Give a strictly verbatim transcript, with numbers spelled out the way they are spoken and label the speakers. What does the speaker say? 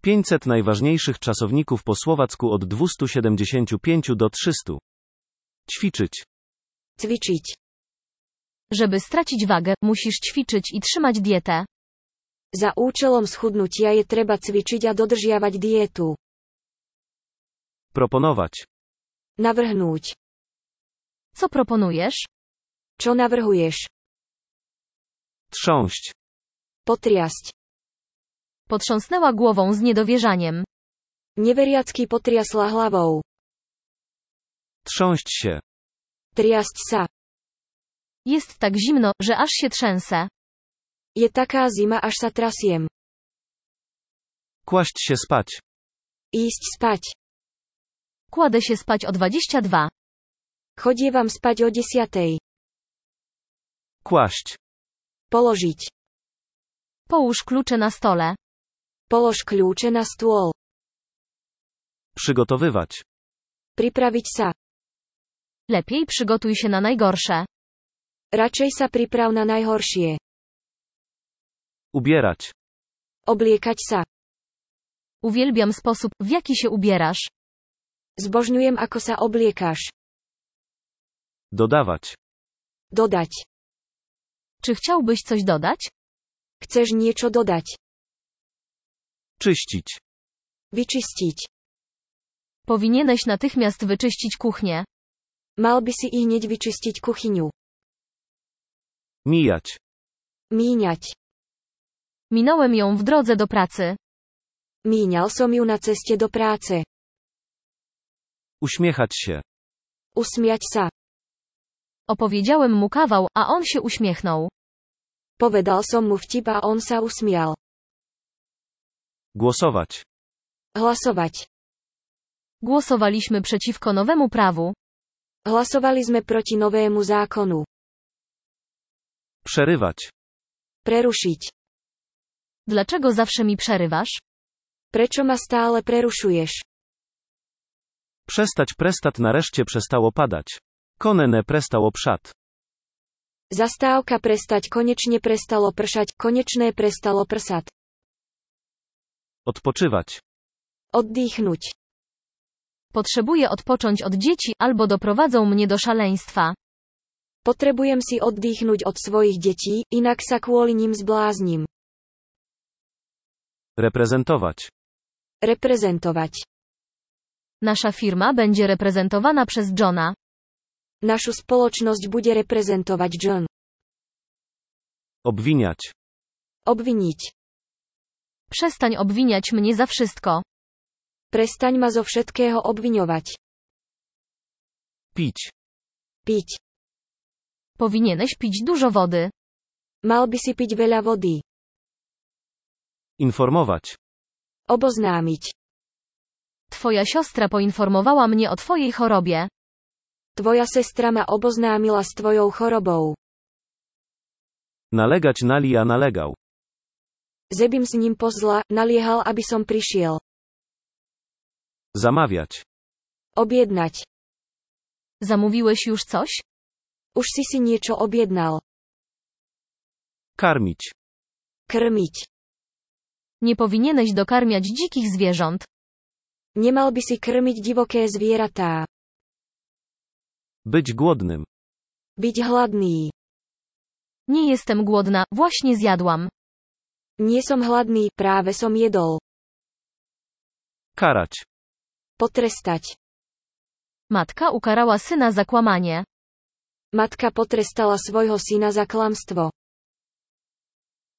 Speaker 1: pięćset najważniejszych czasowników po słowacku od dwieście siedemdziesiąt pięć do trzystu. Ćwiczyć.
Speaker 2: Cvičiť.
Speaker 3: Żeby stracić wagę, musisz ćwiczyć i trzymać dietę.
Speaker 2: Za účelom schudnutia je treba cvičiť a dodržiavať dietu.
Speaker 1: Proponować.
Speaker 2: Navrhnúť.
Speaker 3: Co proponujesz?
Speaker 2: Čo navrhuješ?
Speaker 1: Trząść.
Speaker 2: Potriasť.
Speaker 3: Potrząsnęła głową z niedowierzaniem.
Speaker 2: Neveriacky potriasla hlavou.
Speaker 1: Trząść się.
Speaker 2: Triasť sa.
Speaker 3: Jest tak zimno, że aż się trzęsę.
Speaker 2: Je taká zima, až sa trasiem.
Speaker 1: Kłaść się spać.
Speaker 2: Ísť spať.
Speaker 3: Kładę się spać o dwadzieścia dwa.
Speaker 2: Chodievam spať o desiatej.
Speaker 1: Kłaść.
Speaker 2: Položiť.
Speaker 3: Połóż klucze na stole.
Speaker 2: Polož kľúče na stôl.
Speaker 1: Przygotowywać.
Speaker 2: Pripraviť sa.
Speaker 3: Lepiej przygotuj się na najgorsze.
Speaker 2: Radšej sa priprav na najhoršie.
Speaker 1: Ubierać.
Speaker 2: Obliekať sa.
Speaker 3: Uwielbiam sposób, w jaki się ubierasz.
Speaker 2: Zbožňujem, ako sa obliekaš.
Speaker 1: Dodawać.
Speaker 2: Dodať.
Speaker 3: Czy chciałbyś coś dodać?
Speaker 2: Chceš niečo dodať.
Speaker 1: Czyścić.
Speaker 2: Vyčistiť.
Speaker 3: Powinieneś natychmiast wyczyścić kuchnię.
Speaker 2: Mal by si i hneď vyčistiť kuchyňu.
Speaker 1: Mijać.
Speaker 2: Míňať.
Speaker 3: Minąłem ją w drodze do pracy.
Speaker 2: Míňal som ju na ceste do práce.
Speaker 1: Uśmiechać się.
Speaker 2: Usmiať sa.
Speaker 3: Opowiedziałem mu kawał, a on się uśmiechnął.
Speaker 2: Povedal som mu vtip a on sa usmial.
Speaker 1: Głosować.
Speaker 2: Hlasovať.
Speaker 3: Głosowaliśmy przeciwko nowemu prawu.
Speaker 2: Hlasovali sme proti novému zákonu.
Speaker 1: Przerywać.
Speaker 2: Prerušiť.
Speaker 3: Dlaczego zawsze mi przerywasz?
Speaker 2: Prečo ma stále prerušuješ?
Speaker 1: Przestać prestat nareszcie przestało padać. Konene prestało przad.
Speaker 2: Zastávka prestať konečne prestalo pršať, konečné prestalo prsať.
Speaker 1: Odpoczywać.
Speaker 2: Oddychnúť.
Speaker 3: Potrzebuję odpocząć od dzieci, albo doprowadzą mnie do szaleństwa.
Speaker 2: Potrebujem si oddychnúť od svojich detí, inak sa kvôli nim zblázním.
Speaker 1: Reprezentować.
Speaker 2: Reprezentovať.
Speaker 3: Nasza firma będzie reprezentowana przez Johna.
Speaker 2: Našu spoločnosť bude reprezentovať John.
Speaker 1: Obwiniać.
Speaker 2: Obviniť.
Speaker 3: Przestań obwiniać mnie za wszystko.
Speaker 2: Prestaň ma zo všetkého obviňovať.
Speaker 1: Pić.
Speaker 2: Piť.
Speaker 3: Powinieneś pić dużo wody.
Speaker 2: Mal by si piť veľa vody.
Speaker 1: Informować.
Speaker 2: Oboznámiť.
Speaker 3: Twoja siostra poinformowała mnie o twojej chorobie.
Speaker 2: Tvoja sestra ma oboznámila s tvojou chorobou.
Speaker 1: Nalegać nali a nalegał.
Speaker 2: Zebim s ním pozla, naliehal, aby som prišiel.
Speaker 1: Zamawiać.
Speaker 2: Objednať.
Speaker 3: Zamówiłeś już coś?
Speaker 2: Už si si niečo objednal.
Speaker 1: Karmić.
Speaker 2: Krmiť.
Speaker 3: Nie powinieneś dokarmiać dzikich zwierząt.
Speaker 2: Nemal by si krmiť divoké zvieratá.
Speaker 1: Być głodnym.
Speaker 2: Byť hladný.
Speaker 3: Nie jestem głodna, właśnie zjadłam.
Speaker 2: Nie som hladný, práve som jedol.
Speaker 1: Karać.
Speaker 2: Potrestať.
Speaker 3: Matka ukarała syna za kłamanie.
Speaker 2: Matka potrestala svojho syna za klamstvo.